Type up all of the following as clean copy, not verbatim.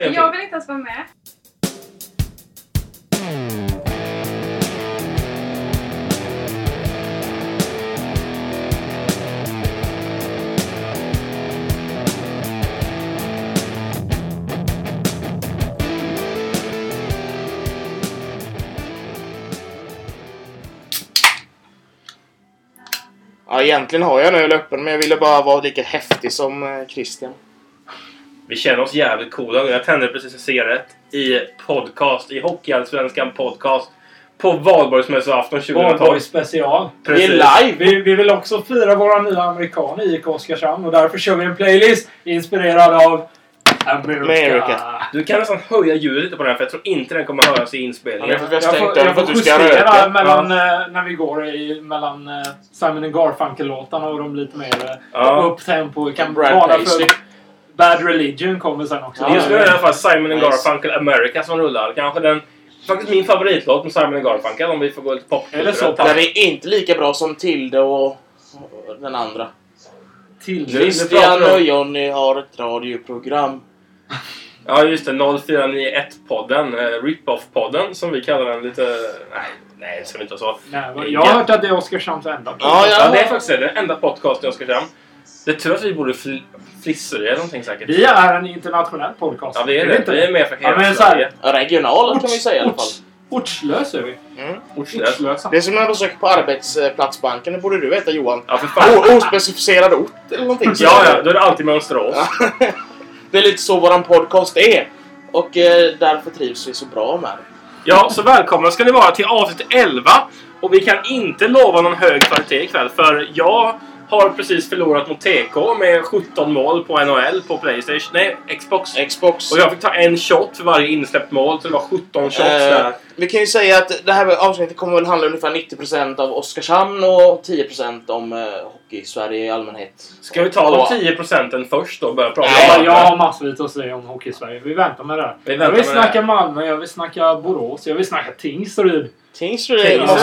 Jag vill inte ens vara med. Ja, egentligen har jag en öl öppen, men jag ville bara vara lika häftig som Christian. Vi känner oss jävligt coola. Jag tände precis en cigarett i podcast, i Hockeyallsvenskan podcast på valborgsmässoafton 2012. Valborg special. Vi är live! Vi vill också fira våra nya amerikaner i Oskarshamn och därför kör vi en playlist inspirerad av America. Du kan nästan höja ljudet lite på den, för jag tror inte den kommer höras i inspelningen. Jag får justera röka. mellan, när vi går mellan Simon & Garfunkel-låtarna och de lite mer upp tempo. Kan vara för Bad Religion kommer sen också. Just nu är det i alla fall Simon & Garfunkel America som rullar. Kanske den, faktiskt min favoritlåt med Simon & Garfunkel, om vi får gå lite popkultur. Den är inte lika bra som Tilde och den andra. Christian och Johnny har ett radioprogram. Ja, just det, 0491-podden, Rip-Off-podden som vi kallar den lite... Nej, det ska vi inte så. Nej, jag har hört att det är Oskarshamns enda podcast. Ja, det är faktiskt det enda podcast i Oskarshamn. Det tror jag att vi borde flissor eller någonting säkert. Vi är en internationell podcast. Ja, vi är det. Vi är med för hela Sverige. Regional kan vi säga i alla fall. Ortslös är vi. Ortslösa. Det är som när du söker på arbetsplatsbanken. Det borde du veta, Johan. Ja, för fan. Ospecificerad ort eller någonting. Ja, då är det alltid Mönsterås. Det är lite så våran podcast är. Och därför trivs vi så bra med det. Ja, så välkomna ska ni vara till avsnitt 11. Och vi kan inte lova någon hög kvalitet ikväll. För jag har precis förlorat mot TK med 17 mål på NHL på PlayStation. Nej, Xbox. Och jag fick ta en shot för varje insläppt mål. Så det var 17 shots där. Vi kan ju säga att det här avsnittet kommer väl handla ungefär 90% av Oskarshamn och 10% om hockey i Sverige i allmänhet. Ska vi ta de 10% först då och börja prata om? Jag har massvis att säga om hockey i Sverige. Vi väntar med det. Jag vill snacka Malmö, jag vill snacka Borås, jag vill snacka Tingsryd. Tingsryd,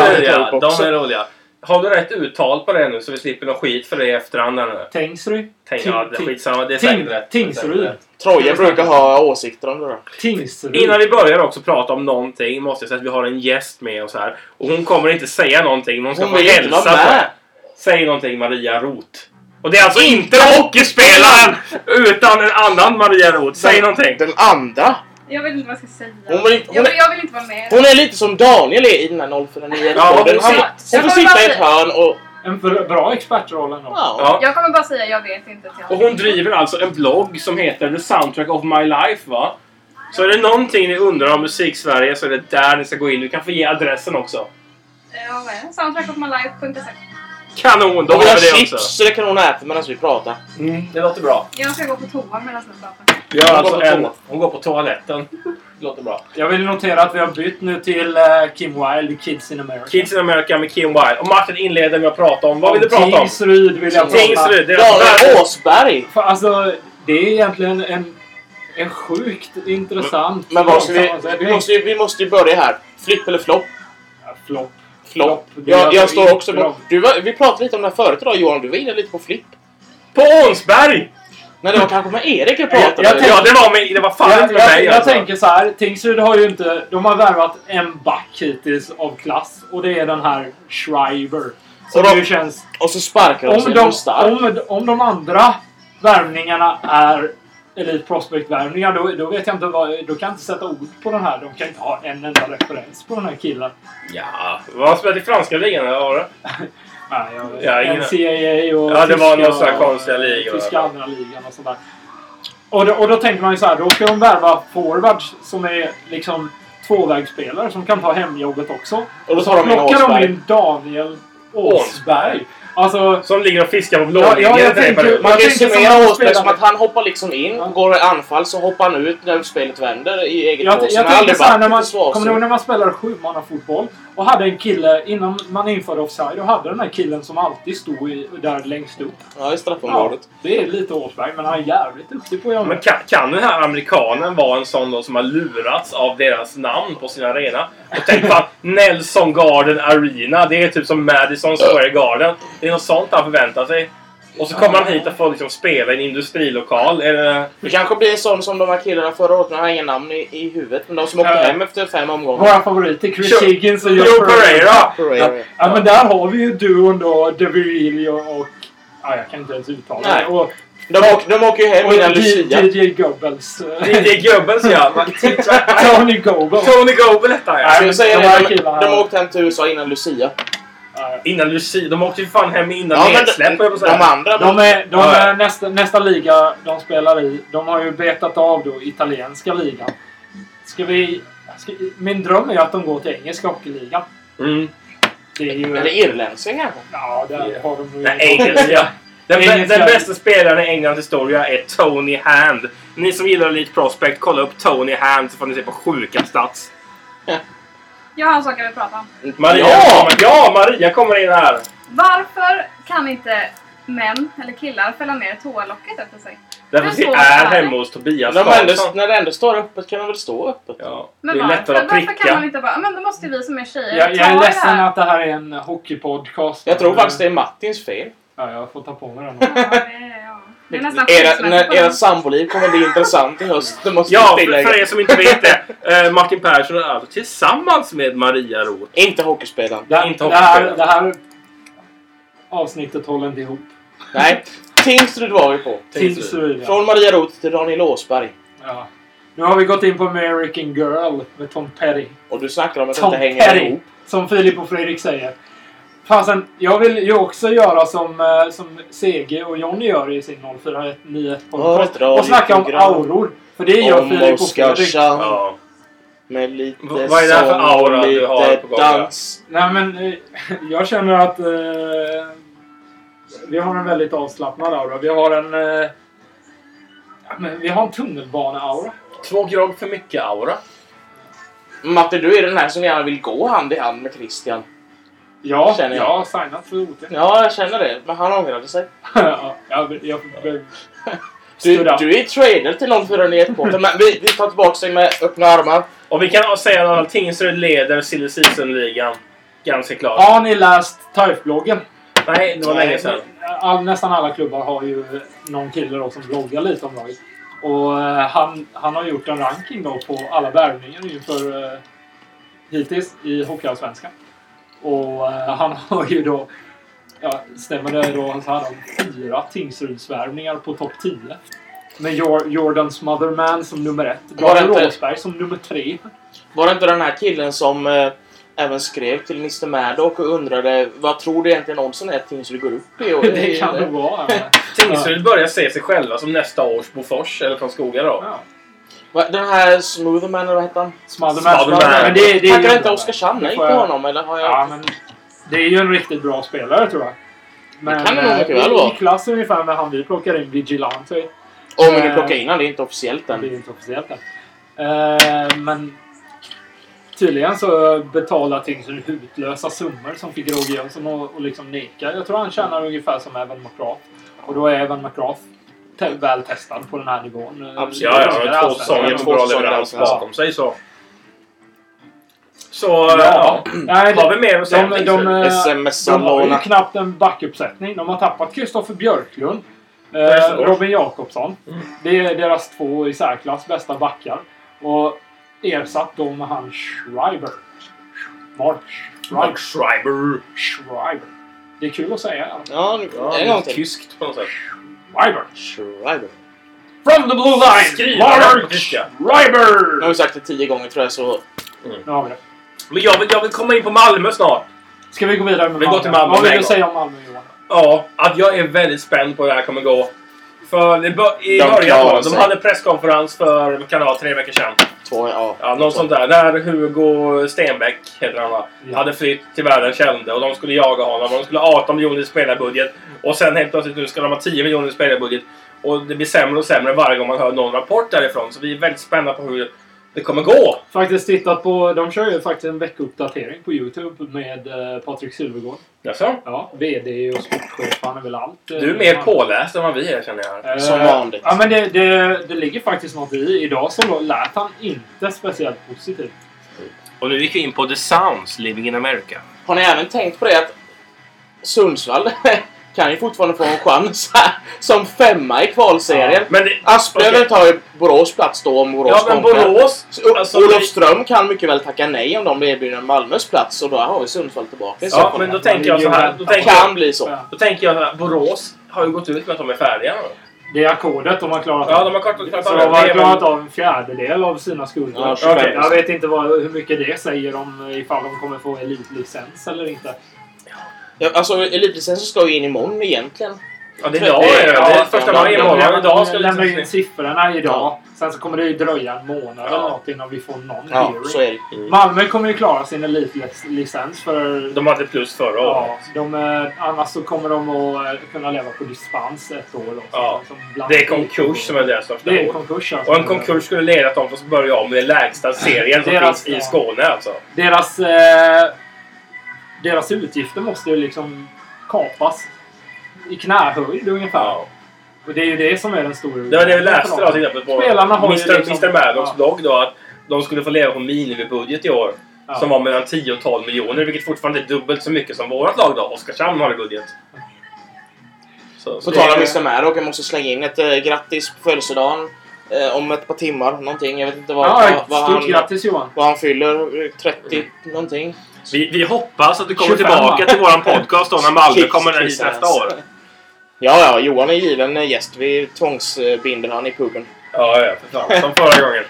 ja, de är roliga. Har du rätt uttal på det nu så vi slipper någon skit för det i efterhand nu? Tingsryd. Ja, det är skitsamma. Det är säkert rätt. Tingsryd. Troja brukar ha åsikter om det då. Tingsryd. Innan vi börjar också prata om någonting måste jag säga att vi har en gäst med oss här. Och hon kommer inte säga någonting. Hon ska få hälsa på. Säg någonting, Maria Roth. Och det är alltså inte hockeyspelaren utan en annan Maria Roth. Säg någonting. Den andra? Jag vet inte vad jag ska säga. Jag vill inte vara med. Hon är lite som Daniel är i den här 049. Ja, hon får sitta i ett hörn och... En bra expertroll ändå. Ja. Jag kommer bara säga jag vet inte. Och hon driver alltså en blogg som heter The Soundtrack of My Life, va? Så är det någonting ni undrar om Musik-Sverige så är det där ni ska gå in. Du kan få ge adressen också. Ja, vad är det? Soundtrackofmylife.se. Kanon, då har vi det chips också. Så det kan hon äta medan vi pratar. Det låter bra. Jag ska gå på toa medan vi pratar. Vi har alltså hon går på toaletten. Det låter bra. Jag vill notera att vi har bytt nu till Kim Wilde, Kids in America. Kids in America med Kim Wilde. Och Martin inleder med att prata om... Vad vill du prata om? Tingsryd vill jag prata om. Tingsryd, det är Daniel Åsberg. Alltså, det är egentligen en sjukt intressant... Men vi måste ju börja här. Flipp eller flopp? Ja, flopp. Flopp. Jag står också på... Vi pratade lite om det här förut idag, Johan. Du var inne lite på flipp. På Ånsberg! Nej, det var kanske med Erik jag pratade. Ja, det var fan inte med mig. Jag tänker så här, Tingsryd har ju inte... De har värvat en back hittills av klass. Och det är den här Schreiber. Som känns... Och så sparkar de sig starkt. Om de andra värvningarna är Elite Prospect-värvningar, då vet jag inte vad... Då kan jag inte sätta ord på den här. De kan inte ha en enda referens på den här killen. Ja, vad har spelat i franska ligan eller var det? NCAA och ja, det var någon sån här konstiga liga. Tyska andra ligan och sådär. Och då tänker man ju så här, då ska de värva forwards som är liksom tvåvägsspelare som kan ta hemjobbet också. Och då tar plockar de in Daniel Åsberg. Alltså, som ligger och fiskar på blålinjen. Man kan summera Åsberg som att han hoppar liksom in, går i anfall, så hoppar han ut när spelet vänder i eget mål. Jag tänker såhär, kommer du ihåg när man spelar 7-manna-fotboll och hade en kille, innan man införde offside, och hade den här killen som alltid stod där längst upp. Ja, i straffområdet. Ja, det är lite Åsberg, men han är jävligt duktig på att göra. Men kan den här amerikanen vara en sån då som har lurats av deras namn på sin arena? Och tänk på Nelson Garden Arena, det är typ som Madison Square Garden. Det är något sånt han förväntar sig. Och så kommer han hit och får liksom spela i en industrilokal. Det kanske blir sån som de här killarna förra året. Jag har ingen namn i huvudet. Men de som åkte hem efter 5 omgångar. Våra favoriter, Chris Higgins och Joe Pereira. Ja, men där har vi ju duon då, DeVille och... Ja, jag kan inte ens uttala det. Och de åker ju hem innan Lucia. DJ Goebbels. DJ Goebbels, ja. Tony Goebbels. Tony Goebbels detta, ja. Jag säger de åkte hem till USA innan Lucia. Innan Lucia. De åkte ju fan hem innan nedsläpp. De andra... De är nästa liga de spelar i. De har ju betat av då italienska ligan. Min dröm är att de går till engelska hockeyligan. Mm. Det är ju... Eller irländska kanske? Ja, där har de ju... Nej, engelska. Den bästa spelaren i Englands historia är Tony Hand. Ni som gillar Elite Prospect, kolla upp Tony Hand så får ni se på sjuka stats. Jag har en sak jag vill prata om. Maria kommer in här. Varför kan inte män eller killar fälla ner toalocket efter sig? Därför att vi är hemma hos Tobias när det ändå står öppet kan de väl stå öppet? Ja. Men det är lättare att pricka. Varför kan man inte bara... Men då måste vi som är tjejer jag är ledsen att det här är en hockeypodcast. Jag tror faktiskt det är Martins fel. Ja, jag får ta på mig den. Det är nästan Era samboliv kommer bli intressant i höst. För er som inte vet det. Martin Persson är alltså tillsammans med Maria Roth. Inte hockeyspelaren. Det här avsnittet håller inte ihop. Nej. Tingsryd var vi på. Tingsryd, ja. Från Maria Roth till Daniel Åsberg. Ja. Nu har vi gått in på American Girl med Tom Petty. Och du snackar om att det inte hänger ihop. Som Filip och Fredrik säger. Fasen, jag vill ju också göra som CG och Johnny gör i sin 0491 podcast. Och snacka om auror. För det gör Filip och Fredrik. Ja. Med lite vad är det för aura du har på dans? Nej, men jag känner att vi har en väldigt avslappnad aura. Vi har en tunnelbane-aura. 2 grogg för mycket aura. Matte, du är den här som gärna vill gå hand i hand med Christian. Ja, jag har signat för OT. Ja, jag känner det. Men han ångrade sig. Du är trader till 0491-båten. Men vi tar tillbaka sig med öppna armar. Och vi kan säga att Tingsryd leder Silly Season-ligan. Ganska klart. Har ni läst TIFE-bloggen? Nej, det var länge sedan. Nästan alla klubbar har ju någon kille då som bloggar lite om laget. Och han har gjort en ranking då på alla värvningar inför hittills i Hockeyallsvenskan. Och han har ju då, stämmer det då så här, 4 Tingsrydsvärvningar på topp 10. Med Jordan Smotherman som nummer 1. Daniel Råsberg som nummer 3. Var det inte den här killen som även skrev till Mr. Maddock och undrade vad tror du egentligen Olsson är att Tingsryd går upp i? Och det kan det vara. Tingsryd börjar se sig själva som nästa års Bofors eller Karlskoga då. Ja. Den här Smotherman, eller vad heter han? Smotherman. Men det tackar inte Oskarshamn nej på honom, eller har jag... Ja, men det är ju en riktigt bra spelare, tror jag. Men det kan det nog mycket väl vara. I klass ungefär med han vi plockar in Vigilante. Men du plockar in han, det är inte officiellt än. Det är inte officiellt än. Men tydligen så betalar Tingsryd hutlösa summor som fick Roger Jönsson och liksom neka. Jag tror han tjänar ungefär som Evan McGrath. Och då är Evan McGrath väl testad på den här nivån. Absolut. Ja, 2 säsonger på bra leverans bakom sig så. Så, Nej, har vi mer att säga? De har ju knappt en backuppsättning. De har tappat Kristoffer Björklund. Robin Jakobsson. Det är deras 2 i särklass bästa backar. Och ersatt dem med han Schreiber. Mark Schreiber. Det är kul att säga. Ja, en gång till. Tyskt på något sätt. Schreiber. From the blue line! Mark Schreiber! Nu har vi sagt det 10 gånger tror jag så... Nu har vi det. Men jag vill komma in på Malmö snart. Ska vi gå vidare med Malmö? Går till Malmö. Vad vill du säga om Malmö, Johan? Ja, att jag är väldigt spänd på hur det här kommer gå. För i början de hade presskonferens för kan det vara 3 veckor sedan. 2, ja. Ja, något sånt där. Där Hugo Stenbeck heter han va? Hade flytt till världen kände och de skulle jaga honom. De skulle ha 18 miljoner i spelarbudget. Och sen helt plötsligt nu ska de ha 10 miljoner i spelarbudget. Och det blir sämre och sämre varje gång man hör någon rapport därifrån. Så vi är väldigt spända på hur det kommer gå. Faktiskt tittat på, de kör ju faktiskt en veckuppdatering på YouTube med Patrik Sylvegård. Jaså? Ja, VD och sportchef, han är väl allt. Du är mer påläst än vad vi är känner jag. Som vanligt. Ja, men det ligger faktiskt något i. Idag så lät han inte speciellt positiv. Och nu gick vi in på The Sounds, Living in America. Har ni även tänkt på det att Sundsvall kan ju fortfarande få en chans här, som 5:a i kvalserien. Ja, men Asplöven tar ju Borås plats då om Borås men Borås... Alltså, Olofström kan mycket väl tacka nej om de blir erbjudna Malmös plats, och då har vi Sundsvall tillbaka. Ja, men då tänker jag så här. Kan bli så. Då tänker jag att Borås har ju gått ut med att de är färdiga. Det är ackordet de har klarat av. Ja, de har klarat av. Så de har klarat av en fjärdedel av sina skulder. Ja, okay. Jag vet inte hur mycket det säger om ifall de kommer få elitlicens eller inte. Ja, alltså elitlicensen ska ju in imorgon egentligen. Ja, det är idag. Det är första maj imorgon. Idag ska lämna in siffrorna idag. Sen så kommer det ju dröja en månad eller något innan vi får någon hearing. Så är det. Malmö kommer ju klara sin elitlicens för... De hade plus förra året. Annars så kommer de att kunna leva på dispens ett år. Också, ja. Det är konkurs som är deras största. Det är konkurs alltså. Och en konkurs skulle leda till att de får börja om med lägsta serien som finns i Skåne alltså. Deras utgifter måste ju liksom kapas i knähöjd ungefär. Ja. Och det är ju det som är den stora... Det var det vi läste då till exempel på Mr. Maddox blogg då, att de skulle få leva på minimibudget i år. Ja. Som var mellan 10 och 12 miljoner, vilket fortfarande är dubbelt så mycket som vårat lag då. Oskarshamn har i budget. Så talar Mr. Maddox, jag måste slänga in ett grattis på födelsedagen om ett par timmar, någonting. Jag vet inte vad han fyller, 30 någonting. Vi hoppas att du kommer tillbaka till våran podcast då när Malmö kommer hit nästa år. Ja, Johan är given gäst. Vi tvångsbinder han i puben. Ja, för fan. Som förra gången.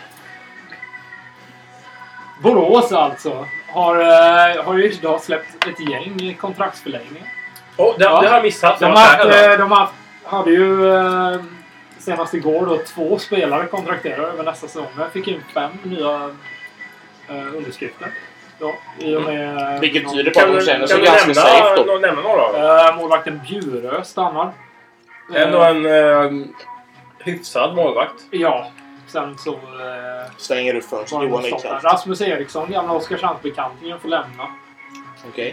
Borås alltså har ju idag släppt ett gäng kontraktsförlängning. Det har jag missat. De hade ju senast igår då 2 spelare kontrakterade över nästa säsong. Jag fick in 5 nya underskrifter. Ja, i och med vilket tyder på att de känner sig ganska safe då. Nämna några. Målvakten Bjurö stannar. Ändå en hyfsad målvakt. Ja, sen så... stänger du för så Johan Ekstrand. Rasmus Eriksson, gamla Oskarshamnsbekantingen, får lämna. Okej.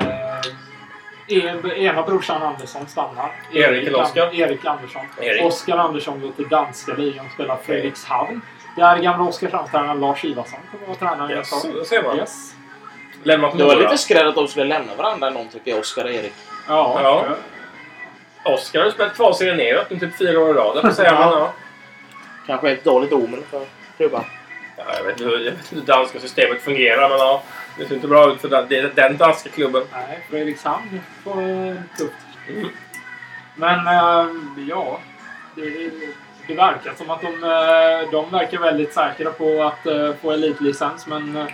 Ena brorsan Andersson stannar. Erik Andersson. Oskar Andersson går till danska ligan och spelar Fredrikshavn. Där gamla Oskarshamnstränaren Lars Ivarsson kommer att vara tränare. Det ser man. Yes. Det var lite skrädd att de skulle lämna varandra någon tycker jag, Oskar och Erik. Ja. Oskar har spelat kvalserien neråt i typ 4 år i rad. Ja. Kanske ett dåligt omen för klubban. Ja, jag vet inte hur det danska systemet fungerar, men ja, det ser inte bra ut för den danska klubben. Nej, Fredrikshamn får tufft. Men ja, det verkar som att de verkar väldigt säkra på att få elitlicens, men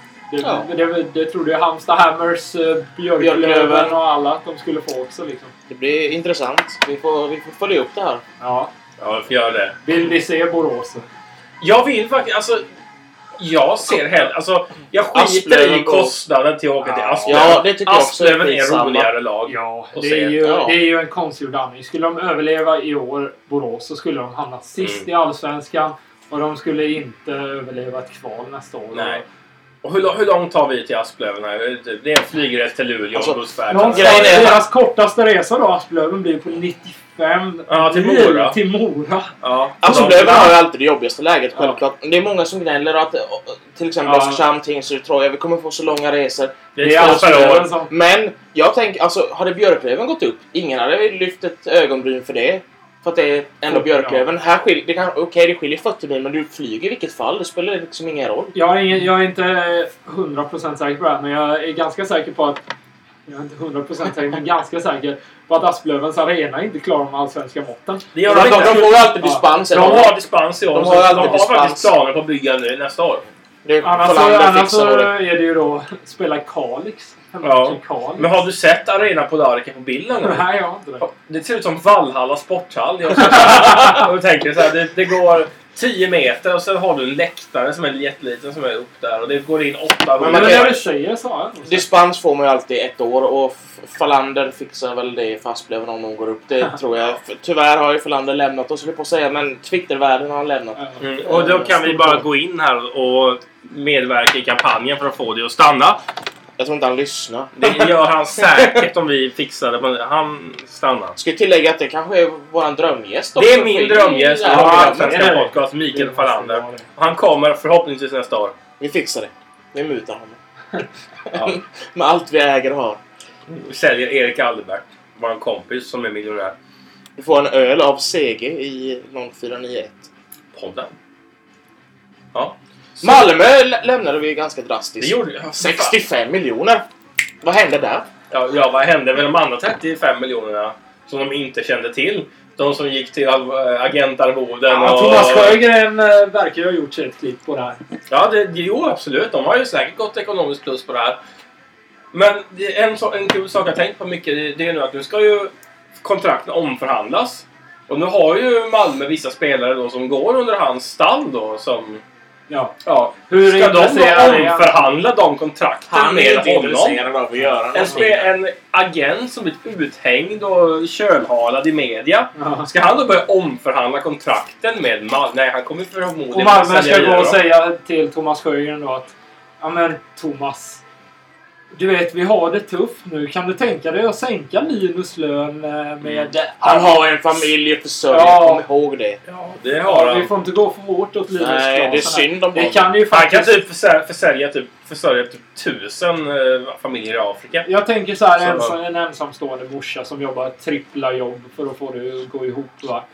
det trodde jag Halmstad Hammers, Björklöven och alla att de skulle få också liksom. Det blir intressant. Vi får följa upp det här. Ja, vi får göra det. Vill ni se Borås? Jag vill faktiskt, alltså jag ser hellre, alltså jag skiter i kostnaden till att åka till Asplöven. Ja, det tycker jag också är en roligare lag. Ja, det är ju en konstgjord andning. Skulle de överleva i år, Borås, så skulle de hamna sist i Allsvenskan. Och de skulle inte överleva ett kval nästa år. Nej. Och hur långt tar vi till Asplöven här? Det är en flygres till Luleå och bussfärd. Deras kortaste resa då, Asplöven, blir på 95 till Mora. Ja. Asplöven har ju alltid det jobbigaste läget, självklart. Det är många som gnäller att till exempel Oskarshamn, Tingsryd, Troja, vi kommer få så långa resor. Det är men jag tänker, alltså hade Björklöven gått upp, ingen hade lyft ett ögonbryn för det. För att det är ändå Björklöven. Här det skiljer 40 mil, men du flyger i vilket fall. Det spelar liksom ingen roll. Jag är inte 100% säker på det här, men jag är ganska säker på att... Jag är inte 100% säker, men ganska säker på att Asplövens arena inte klarar de allsvenska måtten. De får ju alltid dispens. De har dispens i år. De har faktiskt planer på att bygga nu nästa år. Annars så är det ju då spela Kalix. Ja. Men har du sett Arena Polarica på bilden? Nej, jag har inte det. Det ser ut som Valhalla sporthall. Jag tänker så här, det går 10 meter och sen har du en läktare som är jätteliten som är upp där och det går in 800. Men det du säger så. Dispens får man ju alltid 1 år och Fallander fixar väl det i Asplöven om de går upp. Det tror jag. Tyvärr har ju Fallander lämnat oss, på att säga, men Twittervärlden har han lämnat. Och då kan vi bara gå in här och medverka i kampanjen för att få det att stanna. Jag tror inte han lyssnar. Det gör han säkert om vi fixar det, men han stannar. Ska jag tillägga att det kanske är våran drömgäst? Det är min drömgäst. Svenska podcast, Mikael Fallander. Han kommer förhoppningsvis nästa år. Vi fixar det. Vi mutar honom. Med allt vi äger och har. Vi säljer Erik Alderbert. vår kompis som är miljonär. Du får en öl av CG i 0491. Podden. Ja. Så, Malmö lämnade vi ganska drastiskt. det gjorde jag. 65 miljoner. Vad hände där? Ja, vad hände med de andra 35 miljonerna som de inte kände till? De som gick till agentarvoden Ja, och... Thomas Sjögren verkar ju ha gjort sig ett klipp på det här. Ja, jo absolut. De har ju säkert gått ekonomiskt plus på det här. Men en kul sak jag tänkt på mycket, det är nu att nu ska ju kontrakten omförhandlas. Och nu har ju Malmö vissa spelare då som går under hans stall då som... Ja. Hur ska de intresserad är han? omförhandla de kontrakten Han är med inte honom? intresserad av att göra någonting. En agent som blivit uthängd och kölhalad i media. Ja. Ska han då börja omförhandla kontrakten med Malmö? Nej, han kommer förmodligen... Och Malmö ska gå och dem. säga till Thomas Sjögren då att ja men Thomas, du vet vi har det tufft nu. Kan du tänka dig att sänka Linus lön med... Han har en familj att försörja, Ja. kom ihåg det. Ja, det har han. Vi får inte gå för hårt åt Linus Nej, Klasen det är här. synd om Det honom. kan ju Han kan faktiskt... typ försörja typ 1000 familjer i Afrika. Jag tänker så här, Så- en ensamstående morsa som jobbar trippla jobb för att få det att gå ihop. Va?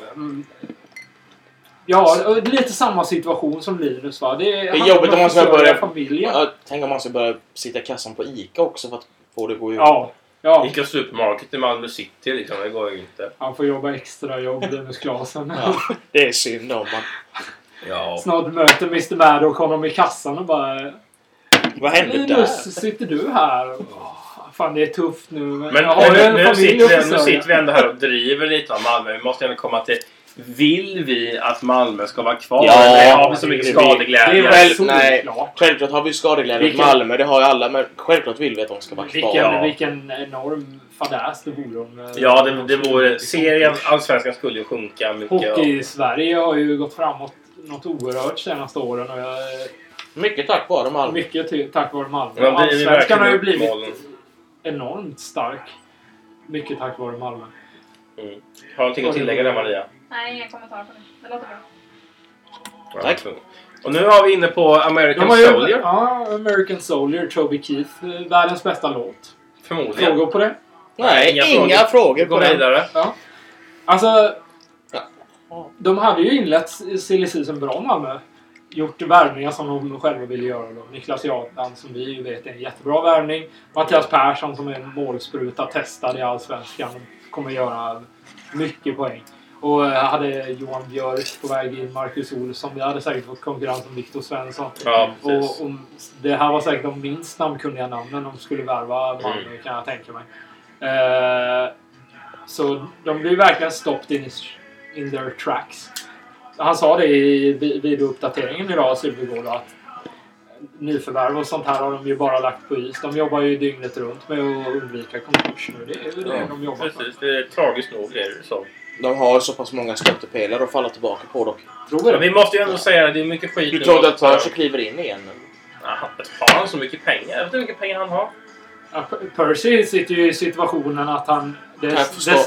Ja, lite samma situation som Linus va. Det är jobbigt om man ska börja... familjen. Ja, tänk om man ska börja sitta i kassan på ICA också för att få det att gå ihop. Ja, Ica Supermarket i Malmö City liksom, det går ju inte. han får jobba extra jobb, Linus Klasen. Ja, det är synd om man. Ja. Snart möter Mr. Maddock honom i kassan och bara... Vad hände Linus, där? sitter du här? Fan, det är tufft nu. Men jag har ju en nu familj att sitter försörja. vi ändå här och driver lite om Malmö. Vi måste ändå komma till... Vill vi att Malmö ska vara kvar? Ja, Eller har vi så mycket det vill- skadeglädje? det är väl- Nej, Solklart. självklart har vi skadeglädje mot Vilken- Malmö, det har ju alla, men självklart vill vi att de ska vara kvar. Vilken enorm fadäs det vore om... Ja, det vore... Serien, Allsvenskan skulle ju sjunka mycket. Hockey i Sverige har ju gått framåt något oerhört senaste åren. Och Mycket tack vare Malmö. mycket tack vare Malmö. Ja, det är Allsvenskan har ju verkligen blivit målen. enormt stark. Mycket tack vare Malmö. Har du någonting att tillägga där, Maria? Nej, ingen kommentar på det. Det låter bra. Ja, Tack. Och nu har vi inne på American De har ju, Soldier. ja, American Soldier, Toby Keith. Världens bästa låt. Förmodligen. Frågor på det? Nej, Inga inga frågor Gå på det. vidare. Ja. Alltså, Ja. de hade ju inlett silly season bra Malmö. Gjort värvningar som de själva ville göra. Då. Niklas Jatan som vi ju vet är en jättebra värvning. Mattias Persson som är en målspruta testad i Allsvenskan. Kommer göra mycket poäng. Och hade Johan Björk på väg in, Marcus Olsson. Vi hade säkert fått konkurrens med Victor Svensson. Ja, precis. Och det här var säkert de minst namnkunniga namnen de skulle värva Malmö kan jag tänka mig. Så de blir verkligen stopped in their tracks. Han sa det i videouppdateringen idag, Sylvegård, att nyförvärv och sånt här har de ju bara lagt på is. De jobbar ju dygnet runt med att undvika konkurs nu. Det är ju det de jobbar för. Precis, det är tragiskt nog. Det är det så. De har så pass många stöttepelare att falla tillbaka på dock. Tror Men vi vi måste ju ändå säga att det är mycket skit. Du nu. tror inte att Percy kliver in igen? Har han så mycket pengar? Jag vet inte hur mycket pengar han har. Ja, Percy sitter ju i situationen att han... Kan jag förstå?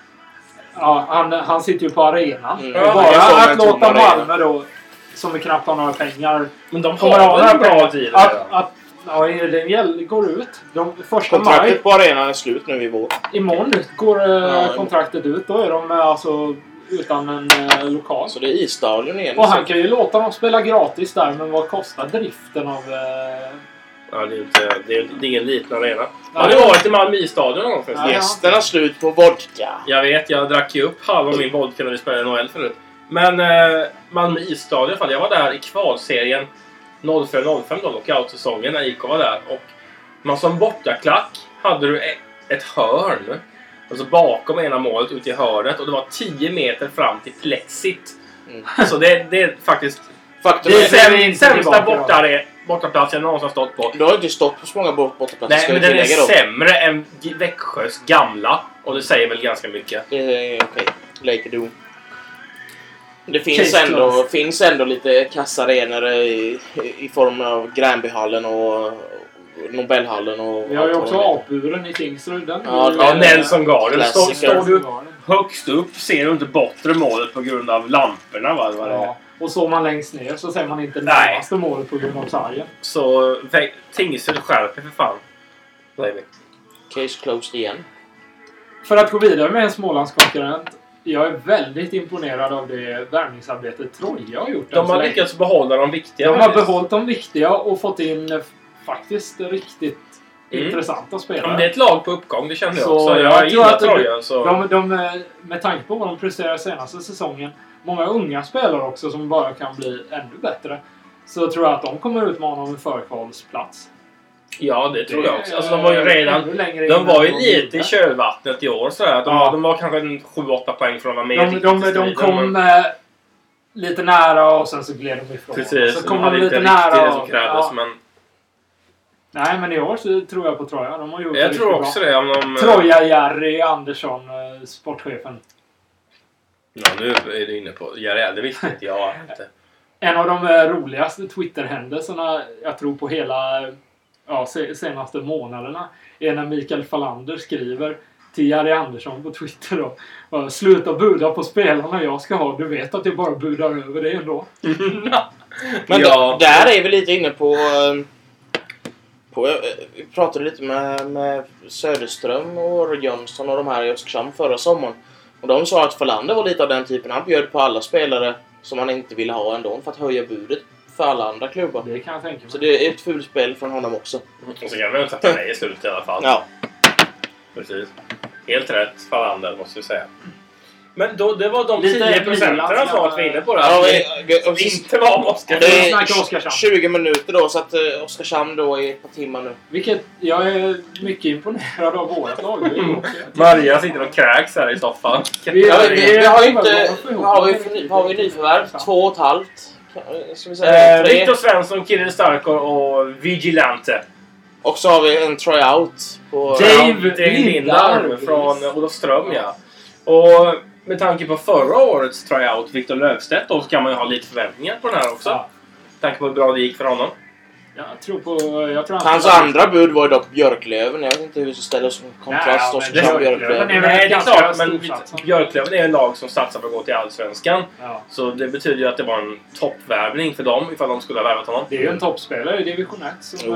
Han sitter ju på arenan. Mm. Ja, Bara det är så med att en tom låta arena. Malmö då, som knappt har några pengar, Men de kommer har ha väl några en bra pengar. deal? Den går ut. Första maj, Kontraktet på arenan är slut nu i vår. imorgon går Ja, kontraktet ut. Då är de alltså utan en lokal. Så det är isstadion igen. Och han kan ju låta dem spela gratis där, men vad kostar driften av... Ja, det är ingen liten arena. Har du varit i Malmö stadion någon gång förresten? Nej. Gästerna har slut på vodka. Jag vet, jag drack ju upp halva min vodka när vi spelade NHL förut. Men Malmö isstadion i alla fall. Jag var där i kvalserien 04-05 då, lockout-säsongen när IK var där. Och man som bortaklack hade du ett hörn. Alltså bakom ena målet ute i hörnet. Och det var 10 meter fram till plexit. Så det är faktiskt Faktum Det är... ser vi inte sämsta tillbaka bortaplats jag någonsin stått på. Du har inte stått på så många bortaplatser. Nej, ska men vi den är tillägga då. sämre än Växjös gamla. Och det säger väl ganska mycket. Det är okej. Lakerdom. Det Case finns ändå lite kassarenor i form av Gränbyhallen och Nobelhallen och... Vi har ju allt också vad de heter. apuren i Tingsryd. Den Ja, Ja, Nelson Garden. Klassiker. Står du högst upp ser du inte bortre målet på grund av lamporna. Va? Vad det är. Ja. Och så man längst ner så ser man inte Nej. närmaste målet på grund av sargen. Så Tingsryd skärper för fan. Nej, Case closed igen. För att gå vidare med en Smålandskonkurrent. Jag är väldigt imponerad av det värvningsarbetet Troja har gjort. De har lyckats behålla de viktiga. De har behållit de viktiga och fått in faktiskt riktigt intressanta spelare. Men det är ett lag på uppgång, det känner jag Så också. jag Jag gillar Troja. Så. De, med tanke på vad de presterade senaste säsongen, många unga spelare också som bara kan bli ännu bättre, så tror jag att de kommer utmana om en förkvalsplats. Ja, det tror jag också. Alltså, de var ju redan... De var ju lite i kölvattnet i år. Så att de var kanske 7-8 poäng från att vara med. De kom lite nära och sen så gled de ifrån. Precis, så kom de lite nära. Det som krävdes, men... Nej, men i år så tror jag på Troja. De har gjort jag tror också bra. det. Om de... Troja Jerry Andersson, sportchefen. Ja, nu är du inne på Jerry. Det visste inte jag. Inte. En av de roligaste Twitter-händelserna jag tror på hela senaste månaderna är när Mikael Fallander skriver till Jerry Andersson på Twitter då. Sluta buda på spelarna jag ska ha. Du vet att jag bara budar över det ändå. Men där är vi lite inne på vi pratade lite med Söderström och Jönsson och de här i Oskarshamn förra sommaren. Och de sa att Fallander var lite av den typen. Han bjöd på alla spelare som han inte ville ha ändå för att höja budet för alla andra klubbar. Det kan jag tänka mig. Så det är ett fullt spel från honom också. Och så kan vi väl sätta nej i slutet i alla fall. Ja. Precis. Helt rätt Fallander måste vi säga. Men då, det var de 10% som var inne på det. Inte var om Oskarshamn. 20 minuter då, så att Oskarshamn då är ett par timmar nu. Vilket jag är mycket imponerad av vårt lag. Maria sitter och kräks här i soffan. Vi har inte... Har vi nyförvärv? 2,5. Ska vi säga 3. Victor Svensson, Kirill Starkor och Vigilante. Och så har vi en tryout på Dave Lindar från Olofström, ja. Och med tanke på förra årets tryout, Victor Löfstedt, då, så kan man ju ha lite förväntningar på den här också. Med tanke på hur bra det gick för honom. Jag tror hans andra bud var dock Björklöven. Jag vet inte hur vi ska ställa oss som kontrast. Björklöven. Nej, det är klart. Men Björklöven är en lag som satsar på att gå till Allsvenskan. Ja. Så det betyder ju att det var en toppvärvning för dem ifall de skulle ha värvat honom. Det är ju en toppspelare i division 1 som...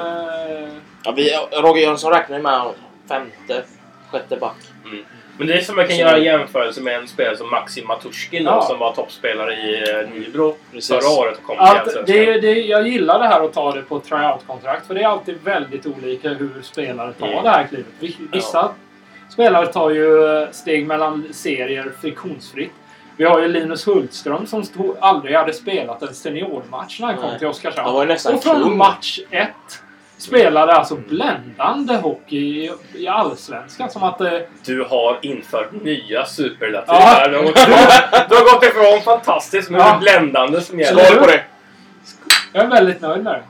Roger Jönsson räknar med 5:e, 6:e back. Mm. Men det är som jag kan göra jämförelse med en spelare som Maxim Matushkin som var toppspelare i Nybro förra året och kom till jag gillar det här att ta det på tryout-kontrakt, för det är alltid väldigt olika hur spelare tar det här klivet. Vissa spelare tar ju steg mellan serier friktionsfritt. Vi har ju Linus Hultström som aldrig hade spelat en seniormatch när han kom till Oskarshamn. Och från match 1 spelade alltså bländande hockey i Allsvenskan, som att... Du har infört nya superlativ här. Du har gått ifrån fantastiskt med bländande som gäller. Skål på det! Jag är väldigt nöjd med det.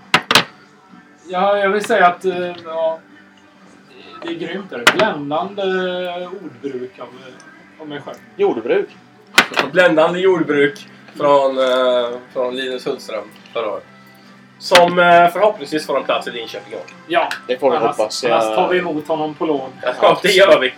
Jag vill säga att det är grymt. Det är bländande ordbruk av mig själv. Jordbruk. Bländande jordbruk från Linus Hultström förra året. Som förhoppningsvis får en plats i Linköping. Ja, det får vi hoppas. Annars tar vi emot honom på lån. Ja, det gör vi.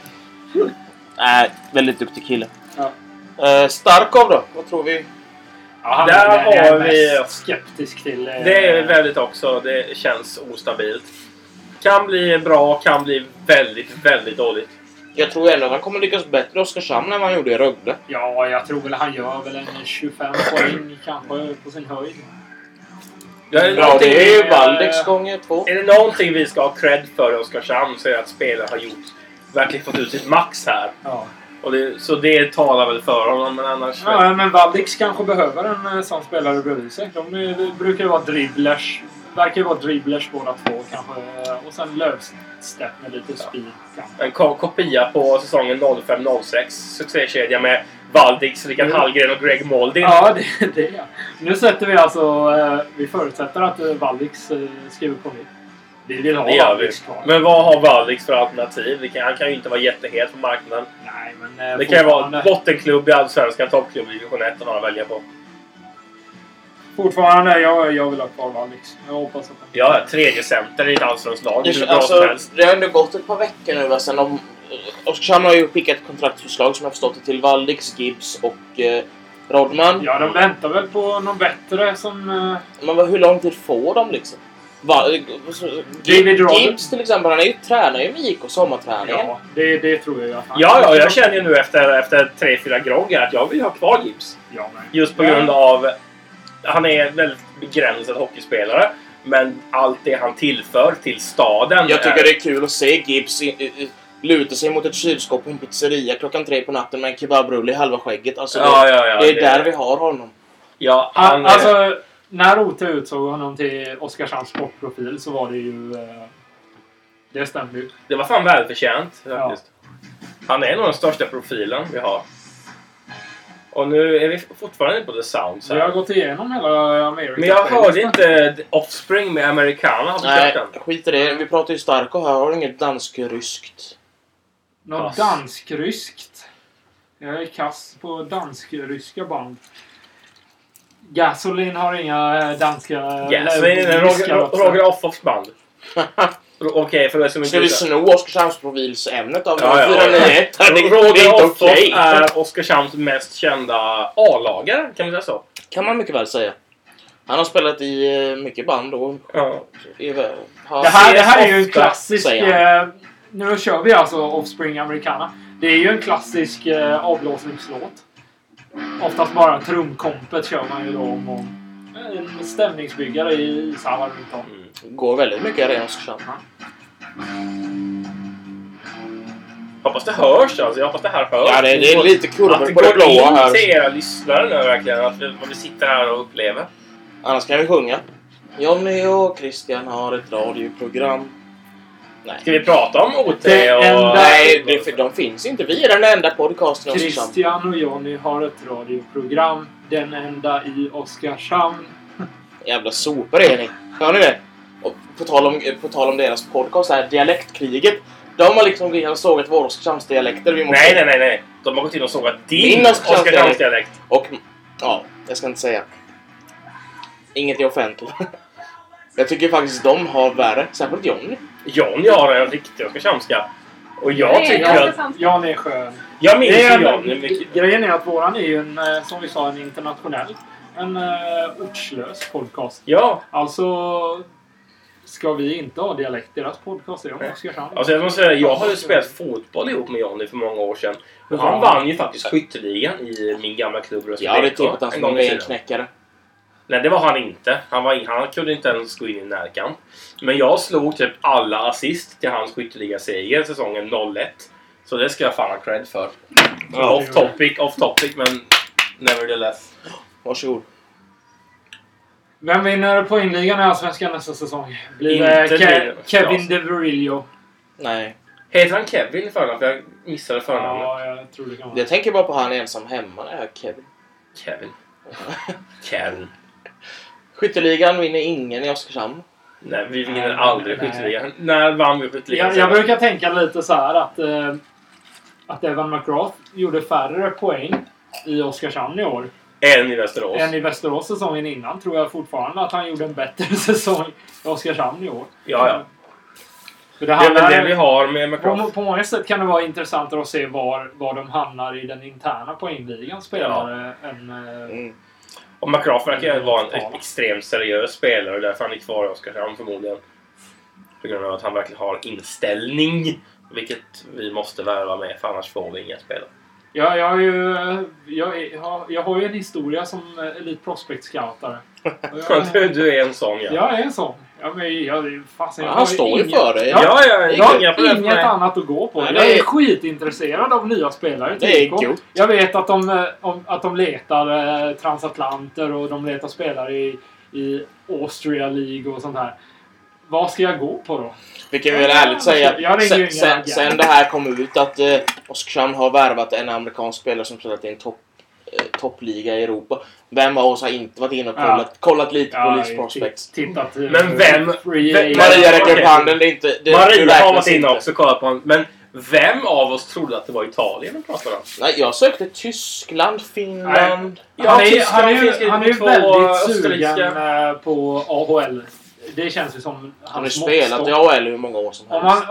Väldigt duktig kille. Ja. Starkov då? Vad tror vi? Ja, där har vi skeptisk till. Det är väldigt också. Det känns ostabilt. Kan bli bra, kan bli väldigt, väldigt dåligt. Jag tror ändå att han kommer lyckas bättre i Oskarshamn än vad han gjorde i Rögle. Ja, jag tror väl han gör väl en 25 poäng kanske på sin höjd. Det är ju Valdex gånger 2. Är det någonting vi ska ha cred för i Oskarshamn, så är det att spelare har verkligen fått ut sitt max här. Ja. Och så det talar väl för honom, men annars... Ja, men Valdex kanske behöver en sån spelare bredvid sig. De brukar ju vara dribblers. Verkar ju vara dribblers båda två kanske. Och sen Löfstedt med lite speed. En kopia på säsongen 05-06 succékedja med Valdex, Rickard Hallgren och Greg Moldin. Ja, det. Nu sätter vi alltså... vi förutsätter att Valdex skriver på nytt. Vi vill ha Valdex kvar. Men vad har Valdex för alternativ? Han kan ju inte vara jättehet på marknaden. Nej, men... det kan ju vara bottenklubb i Allsvenskan, toppklubb i division 1 och några välja på. Fortfarande, jag vill ha kvar Valdex. Jag hoppas att... Ja, tredje center i ett allsvenskt lag. Det har ändå gått ett par veckor nu sen Oskarshamn har ju skickat ett kontraktförslag som jag förstått det till Valdex, Gibbs och Rodman. Ja, de väntar väl på någon bättre som... Men hur lång tid får de liksom? David Roberts. Gibbs till exempel, han är ju tränar ju med IK sommarträningen. Ja, det tror jag. Ja, jag känner ju nu efter 3-4 groggar att jag vill ha kvar Gibbs. Ja, men. Just på grund av... Han är en väldigt begränsad hockeyspelare. Men allt det han tillför till staden... Jag tycker det är kul att se Gibbs luta sig mot ett kylskåp på en pizzeria klockan 3 på natten med en kebabrulle i halva skägget. Alltså det är där vi har honom. Ja, alltså, när OT utsåg honom till Oskarshamns sportprofil så var det ju... det stämde ju. Det var fan välförtjänt faktiskt. Ja. Han är nog den största profilen vi har. Och nu är vi fortfarande på The Sounds här. Vi har gått igenom hela America. Men jag hörde inte Offspring med Americana. Nej, skit i det. Vi pratar ju Starko här. Har du inget dansk-ryskt? Något dansk-ryskt? Jag är kass på dansk-ryska band. Gasoline har inga danska... Gasoline är Roger Offs band. Okej, för det som ska vi sno Oskarshamnsprovilsämnet av 491? Roger Offs är Oskarshamns mest kända A-lagare, kan man säga så? Kan man mycket väl säga. Han har spelat i mycket band och... Ja. Det här är ju en klassisk... nu kör vi alltså Offspring Americana. Det är ju en klassisk avblåsningslåt. Oftast bara trumkompet kör man ju då om en stämningsbyggare i ishallar runt om. Går väldigt mycket i Oskarshamn. Hoppas det hörs alltså. Jag hoppas det här hörs. Ja, det är lite kurvor på det blåa här. Att det går in till era lyssnare nu verkligen. Att vi sitter här och upplever. Annars kan vi sjunga. Johnny och Christian har ett radioprogram. Nej. Ska vi prata om OT? Nej, de finns inte. Vi är den enda podcasten i Oskarshamn. Christian och Johnny har ett radioprogram. Den enda i Oskarshamn. Jävla sopor är ni. Hör ni det? Och på tal om deras podcast här, Dialektkriget. De har liksom gått in och sågat våra Oskarshamnsdialekter. Nej. De har gått in och sågat din Oskarshamnsdialekt. Och, ja, jag ska inte säga. Inget är offentligt. Jag tycker faktiskt de har värre. Särskilt Johnny. Johnny har en riktig Oskarshamnska. Och jag tycker att... Johnny är skön. Jag minns Johnny. Grejen är att våran är ju en, som vi sa, en internationell. En ortslös podcast. Ja. Alltså... Ska vi inte ha dialekt? Deras podcast är om Oskarshamn. Alltså jag måste säga, jag har ju spelat fotboll ihop med Johnny för många år sedan. Och han vann ju faktiskt skytteligan i min gamla klubb. Jag hade tippat han som en knäckare. Nej, det var han inte. Han kunde inte ens gå in i närkamp. Men jag slog typ alla assist till hans skytteliga-seger säsongen 01. Så det ska jag fan ha cred för. Off topic, men nevertheless. Varsågod. Vem vinner poängligan i Allsvenskan nästa säsong? Blir det Kevin DeVrillo? Nej. Heter han Kevin förnamn? För jag missade förnamnet. Ja, jag tror det kan vara. Jag tänker bara på han ensam hemma när jag hör Kevin. Kevin. Skytteligan vinner ingen i Oskarshamn. Nej, vi vinner aldrig skytteligan. När vann vi skytteligan? Jag brukar tänka lite så här att Evan McGrath gjorde färre poäng i Oskarshamn i år. Än i Västerås. Än i Västerås säsongen innan tror jag fortfarande att han gjorde en bättre säsong i Oskarshamn i år. Ja. För det är väl det vi har med McGrath. På många sätt kan det vara intressant att se var de hamnar i den interna poängligan spelare än... Och McGrath verkar vara en extremt seriös spelare och därför han är kvar i Oskarshamn förmodligen. På grund av att han verkligen har inställning. Vilket vi måste värva med, för annars får vi inga spelare. Ja, jag har ju en historia som Elite Prospect-scoutare. Du är en sån, ja. Jag är en sån. Han står ju för det. Jag har inget annat att gå på. Nej, jag är skitintresserad av nya spelare. Det är gott. Jag vet att de letar transatlanter och de letar spelare i Austria League och sånt här. Vad ska jag gå på då? Vi kan väl ärligt säga sen det här kom ut att Oskarshamn har värvat en amerikansk spelare som spelat i en toppliga i Europa. Vem av oss har inte varit inne och kollat lite på Leeds Prospects? Men vem? Maria räcker upp handen. Maria har varit inne också och kollat på honom. Men vem av oss trodde att det var Italien vi pratade om? Nej, jag sökte Tyskland, Finland. Han är ju väldigt sugen på AHL. Det känns ju som han har spelat i AHL hur många år som helst.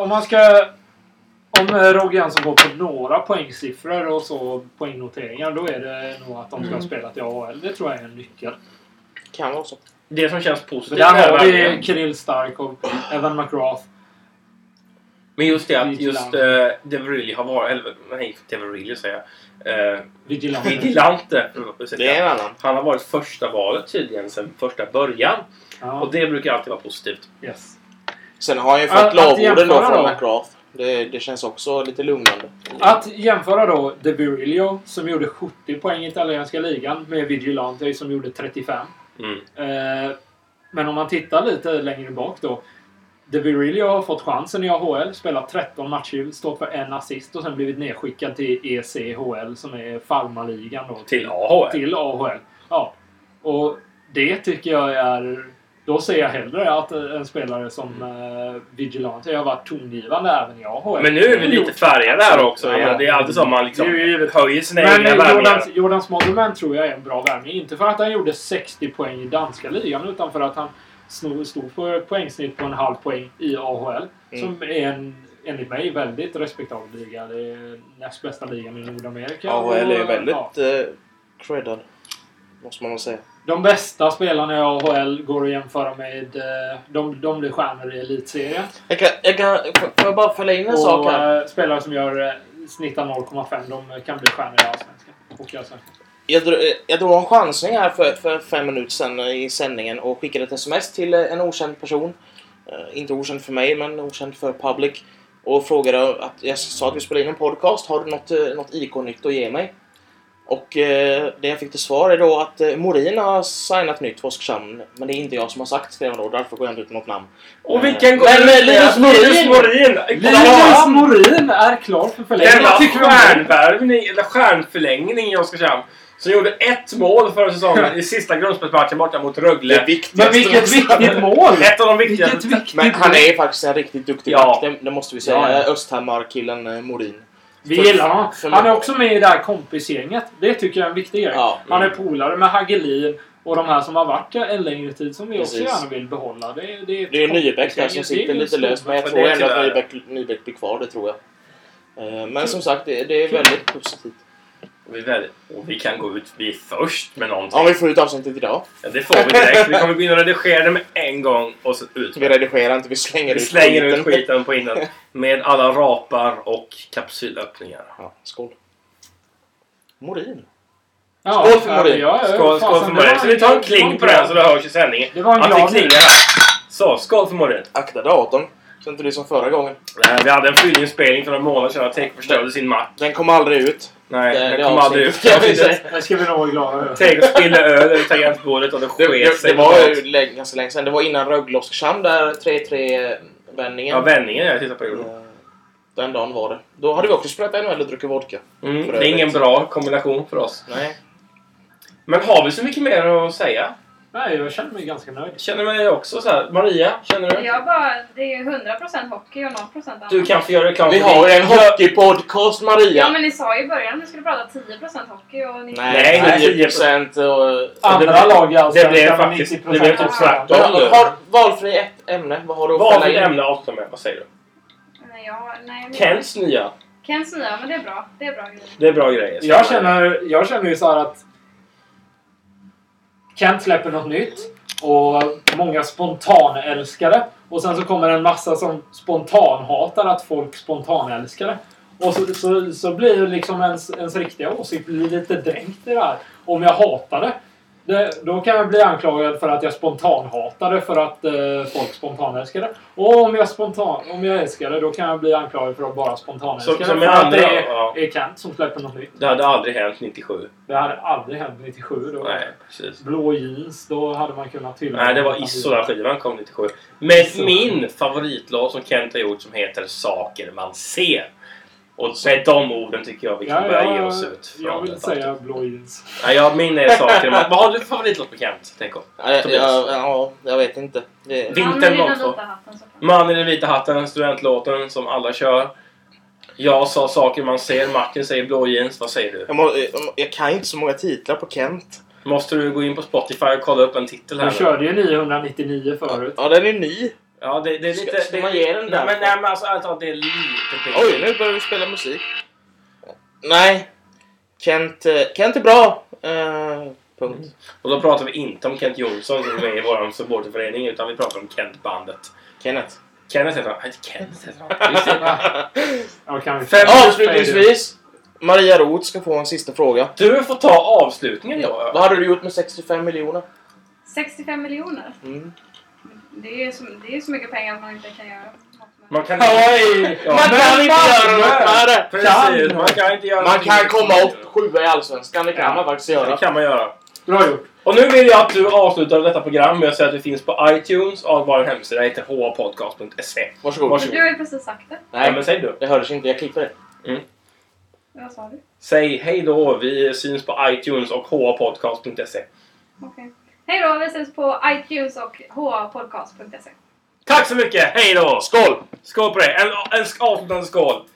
Om Roger Jönsson går på några poängsiffror och så poängnoteringar, då är det nog att de ska ha spelat i AHL. Det tror jag är en nyckel. Kan vara så. Det som känns positivt. Där har vi Kirill Starkov, Evan McGrath. Men just det att just Deverilli har varit... Nej, Deverilli säger jag. Vigilante. Det är en annan. Han har varit första valet tydligen sedan första början. Ja. Och det brukar alltid vara positivt. Yes. Sen har han ju fått lovorden då från McGrath. Det känns också lite lugnande. Att jämföra då Deverilli som gjorde 70 poäng i italienska ligan med Vigilante som gjorde 35. Men om man tittar lite längre bak då. Deverilli har fått chansen i AHL, spelat 13 matcher, stått för en assist och sen blivit nedskickad till ECHL som är farmaligan då. Till AHL? Till AHL, ja. Och det tycker jag är... Då ser jag hellre att en spelare som Vigilante har varit tongivande även i AHL. Men nu är vi lite färgade här också. Ja. Det är alltid som man liksom höjer sina egna värvningar. Jordan Smotherman tror jag är en bra värvning. Inte för att han gjorde 60 poäng i danska ligan utan för att han stod på poängsnitt på en halv poäng i AHL. Som är enligt mig väldigt respektabel liga. Det är näst bästa ligan i Nordamerika. AHL är väldigt creddad. Måste man nog säga. De bästa spelarna i AHL går att jämföra med... De blir stjärnor i elitserien. Får jag bara fälla in en sak här? Spelare som gör snittar 0,5 de kan bli stjärnor i Allsvenskan. Och Allsvenskan. Jag drog en chansning här för 5 minuter sedan i sändningen och skickade ett sms till en okänd person. Inte okänd för mig, men okänd för public. Och frågade att jag sa att vi spelar in en podcast. Har du något IK-nytt att ge mig? Och det jag fick till svar är då att Morin har signat nytt för Oskarshamn. Men det är inte jag som har sagt, skrev han då. Därför går jag inte ut något namn. Och vilken går Linus Morin! Linus Morin är klar för förlängning. Denna stjärnförlängning i Oskarshamn. Så gjorde 1 mål förra säsongen i sista grundspelsmatchen borta mot Rögle. Men vilket viktigt mål! Ett av de viktigaste. Men han är faktiskt en riktigt duktig back. Det måste vi säga. Ja. Östhammar-killen Morin. Vi gillar honom. Han är också med i det här kompisgänget. Det tycker jag är en viktig grej. Ja, han är polare med Hagelin och de här som har varit en längre tid som vi också gärna vill behålla. Det är Nybäck där som sitter lite löst. Men jag tror ändå att Nybäck blir kvar, det tror jag. Men som sagt, det är väldigt positivt. Och vi kan gå ut, vi är först med någonting. Ja, vi får ut avsnittet idag. Ja, det får vi direkt. Vi kommer gå in och redigera det med en gång och så ut. Vi redigerar inte, vi slänger ut skiten på innan. Med alla rapar och kapsylöppningar. Ja, skål. Morin. Ja, skål för Morin. Skål för Morin. Så vi tar en kling på den så det hörs i sändningen. Det var en glad klingar här. Så, skål för Morin. Akta datorn. Så inte det som förra gången. Nej, vi hade en fyrinspelning för några månader sedan att Teko förstörde sin mack. Den kom aldrig ut. Nej, den kom aldrig ut. Det ska vi nog vara glada över. Teko spillde öl över tangentbordet och det sket sig. Det var ju ganska länge sedan. Det var innan Rögle-Oskarshamn där 3-3 vändningen. Ja, vändningen jag tittar på gjorde. Den dagen var det. Då hade vi också spelat NHL och druckit vodka. Det är ingen bra kombination för oss. Nej. Men har vi så mycket mer att säga? Nej, jag känner mig ganska nöjd. Känner mig också så här. Maria, känner du? Det är 100% hockey och 0% annat. Du kan få göra reklam. Vi har ju en hockeypodcast, Maria. Ja, men ni sa i början att ni skulle prata 10% hockey och 90%. Nej, 10% och... Andra lag alltså. Det blev faktiskt... Det blev typ tvärtom. Har valfri ett ämne. Vad har du att fälla in? Ämne avsluta med. Vad säger du? Kents nya. Men det är bra. Det är bra grejer. Det är bra grejer. Jag känner ju så här att Kent släpper något nytt och många spontanälskare. Och sen så kommer en massa som spontanhatar att folk spontanälskare. Och så blir det liksom ens riktiga åsikt lite dränkt i det här. Om jag hatar det. Då kan jag bli anklagad för att jag spontanhatade för att folk spontanälskade. Och om jag älskar det, då kan jag bli anklagad för att bara spontanälskade. Som för att andra, det är Kent som släpper något nytt. Det hade aldrig hänt 97. Det hade aldrig hänt 97 då. Nej, precis. Blå jeans, då hade man kunnat till. Nej, det var Isola-skivan kom 97. Men min favoritlåt som Kent har gjort som heter Saker man ser. Och med de orden tycker jag vi kan börja ge oss ut. Jag vill säga blå jeans. Ja, min är saker. Vad har du för favoritlåt på Kent? Jag vet inte. Man i den vita hatten, studentlåten som alla kör. Jag sa saker man ser. Martin säger blå jeans. Vad säger du? Jag kan inte så många titlar på Kent. Måste du gå in på Spotify och kolla upp en titel här? Du körde ju 999 förut. Ja, den är ny. Ja, det är lite... Ska man ge den där? Nej, men alltså det är lite... Oj, nu börjar vi spela musik. Nej. Kent är bra. Punkt. Och då pratar vi inte om Kent Jonsson som är med i vår supporterförening, utan vi pratar om Kent-bandet. Kenneth. Kenneth heter han. Kenneth heter han. Just det. Ja, kan vi... Avslutningsvis. Maria Roth ska få en sista fråga. Du får ta avslutningen då. Vad hade du gjort med 65 miljoner? 65 miljoner? Mm. Det är så mycket pengar att man inte kan göra något med. Man kan Oj! Ja, Man kan inte göra något med det! Precis, man kan inte göra Man kan någonting. komma upp 7 i Allsvenskan, det kan man faktiskt Det göra. kan man göra. Bra gjort. Och nu vill jag att du avslutar detta program med att säga att vi finns på iTunes och vår hemsida heter hapodcast.se. Varsågod. Men du har ju precis sagt det. Nej, men säg du. Det hördes inte, jag klippte det. Vad sa du? Säg hej då, vi syns på iTunes och hapodcast.se. Okej. Hej då, vi ses på iTunes och hapodcast.se. Tack så mycket, hej då! Skål! Skål på det, en avslutande skål!